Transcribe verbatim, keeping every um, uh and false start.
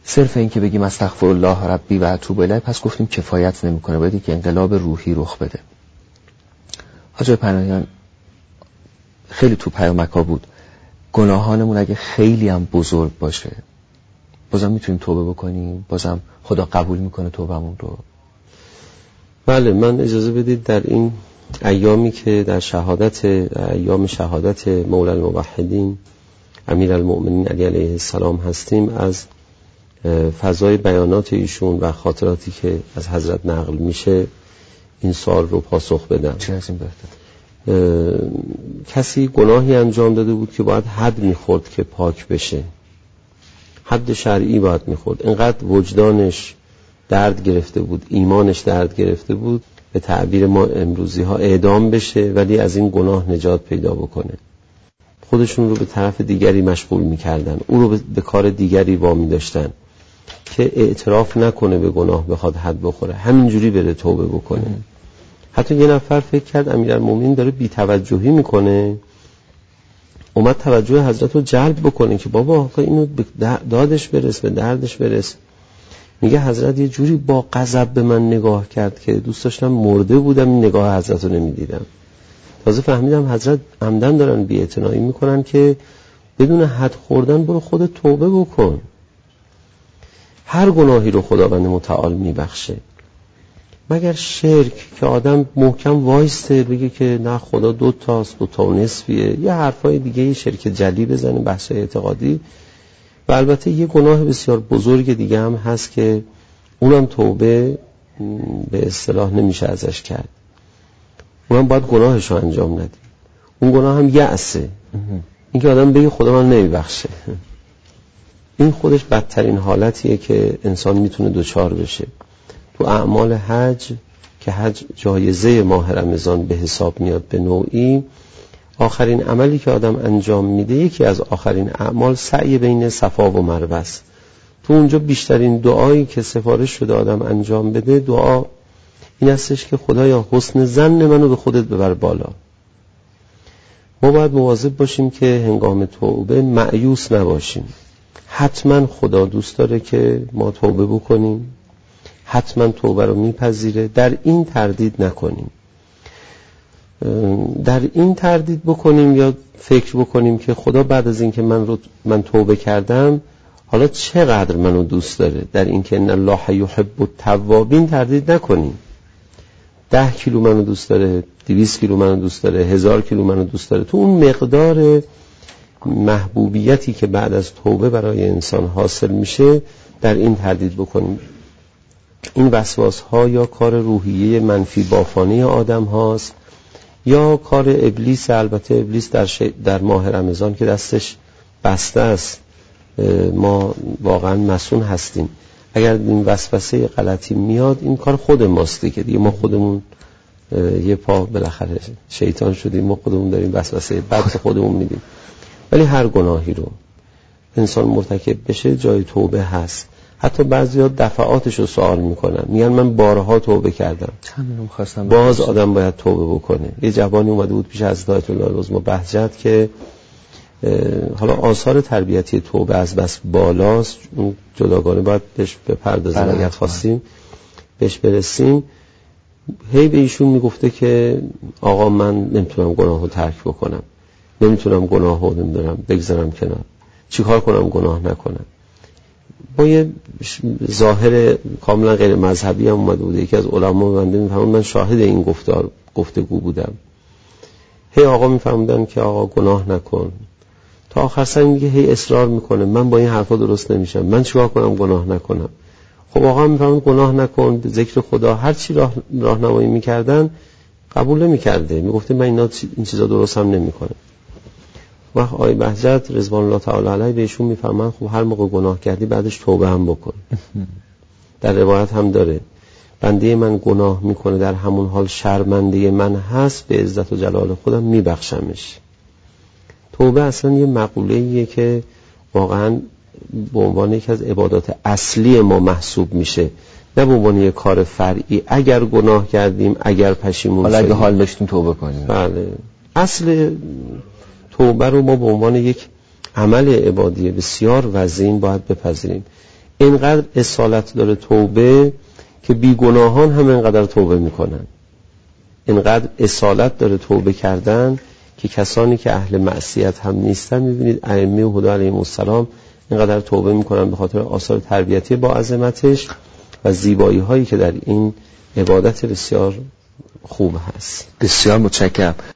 صرف این که بگیم استغفر الله ربی و اتوب الیه پس گفتیم کفایت نمیکنه، باید یک انقلاب روحی رخ بده. حاج پناهیان خیلی تو پیامک‌ها بود، گناهانمون اگه خیلی هم بزرگ باشه بازم میتونیم توبه بکنیم، بازم خدا قبول میکنه توبهمون رو. بله، من اجازه بدید در این ایامی که در شهادت ایام شهادت مولا الموحدین امیرالمؤمنین علی علیه السلام هستیم، از فضای بیانات ایشون و خاطراتی که از حضرت نقل میشه این سوال رو پاسخ بدم. چه از این بهتر؟ کسی گناهی انجام داده بود که باید حد میخورد که پاک بشه، حد شرعی باید میخورد، اینقدر وجدانش درد گرفته بود، ایمانش درد گرفته بود، به تعبیر ما امروزی ها اعدام بشه ولی از این گناه نجات پیدا بکنه. خودشون رو به طرف دیگری مشغول میکردن، او رو به کار دیگری وامی داشتن که اعتراف نکنه به گناه، بخواد حد بخوره، همینجوری بره توبه بکنه. حتی یه نفر فکر کرد امیرالمومنین داره بی‌توجهی میکنه، اومد توجه حضرت رو جلب بکنه که بابا آقا اینو دادش برس، به دردش برس. میگه حضرت یه جوری با غضب به من نگاه کرد که دوست داشتم مرده بودم این نگاه حضرت رو نمیدیدم. تازه فهمیدم حضرت عمدن دارن بی‌اعتنایی میکنن که بدون حد خوردن برو خود توبه بکن. هر گناهی رو خداوند متعال میبخشه مگر شرک که آدم محکم وایسته بگه که نه خدا دو تاست، دو تا و نصفیه، یه حرفای دیگه، یه شرک جلی بزنه، بحثای اعتقادی. و البته یه گناه بسیار بزرگ دیگه هم هست که اونم توبه به اصطلاح نمیشه ازش کرد، اونم باید گناهش رو انجام ندیم. اون گناه هم یأسه، این که آدم بگه خدا من نمیبخشه. این خودش بدترین حالتیه که انسان میتونه دوچار بشه. تو اعمال حج که حج جایزه ماه رمضان به حساب میاد به نوعی، آخرین عملی که آدم انجام میده، یکی از آخرین اعمال سعی بین صفا و مروه است. تو اونجا بیشترین دعایی که سفارش شده آدم انجام بده، دعا این هستش که خدایا حسن ظن منو به خودت ببر بالا. ما باید مواظب باشیم که هنگام توبه مایوس نباشیم. حتما خدا دوست داره که ما توبه بکنیم، حتما توبه رو میپذیره، در این تردید نکنیم. در این تردید بکنیم یا فکر بکنیم که خدا بعد از این که من رو من توبه کردم حالا چقدر منو دوست داره، در این که ان الله یحب التوابین تردید نکنیم. ده کیلو منو دوست داره، دویست کیلو منو دوست داره، هزار کیلو منو دوست داره. تو اون مقدار محبوبیتی که بعد از توبه برای انسان حاصل میشه در این تردید بکنیم. این وسواس ها یا کار روحیه منفی بافانه آدم هاست یا کار ابلیس. البته ابلیس در, ش... در ماه رمضان که دستش بسته است، ما واقعا مسئول هستیم. اگر این وسوسه غلطی میاد این کار خود ماستی که دیگه ما خودمون یه پا بالاخره شیطان شدیم، ما خودمون داریم وسوسه بد خودمون میدیم. ولی هر گناهی رو انسان مرتکب بشه جای توبه هست. حتی بعضیا دفعاتش رو سوال میکنن، میگن من بارها توبه کردم، باز آدم باید توبه بکنه. یه جوانی اومده بود پیش حضرت آیت الله العظمی بهجت که حالا آثار تربیتی توبه از بس بالاست، جداگانه باید بهش بپردازیم اگر خواستیم بهش برسیم. هی به ایشون میگفته که آقا من نمیتونم گناه رو ترک بکنم، نمیتونم گناه رو نمیدونم بگذارم کنار، چیکار کنم گناه نکنم. با یه ظاهر کاملا غیر مذهبی هم اومده بوده. یکی از علما بنده میفهمون من شاهد این گفتار گفتگو بودم. هی آقا میفهموندن که آقا گناه نکن، تا آخر سر میگه هی اصرار میکنه من با این حرفا درست نمیشم، من چیکار کنم گناه نکنم. خب آقا میفهمون گناه نکن، ذکر خدا، هر چی راه راهنمایی میکردن قبول نمیکرده، میگفته من اینا این چیزا درست هم نمیکنم. وقت آقای بهجت رضوان الله تعالی علیه بهشون میفرمان خب هر موقع گناه کردی بعدش توبه هم بکن. در روایت هم داره بنده من گناه میکنه در همون حال شرمنده من هست، به عزت و جلال خودم میبخشمش. توبه اصلا یه مقوله‌ایه که واقعا به عنوان یک از عبادات اصلی ما محسوب میشه، نه به عنوان یک کار فرعی. اگر گناه کردیم، اگر پشیمون شدیم، اگه حال داشتیم توبه کنیم. بله. اصل توبه رو ما به عنوان یک عمل عبادی بسیار وزین باید بپذیریم. اینقدر اصالت داره توبه که بیگناهان هم اینقدر توبه میکنن. اینقدر اصالت داره توبه کردن که کسانی که اهل معصیت هم نیستن، میبینید ائمه و هدا علیهم السلام اینقدر توبه میکنن به خاطر آثار تربیتی با عظمتش و زیبایی هایی که در این عبادت بسیار خوب هست. بسیار متشکرم.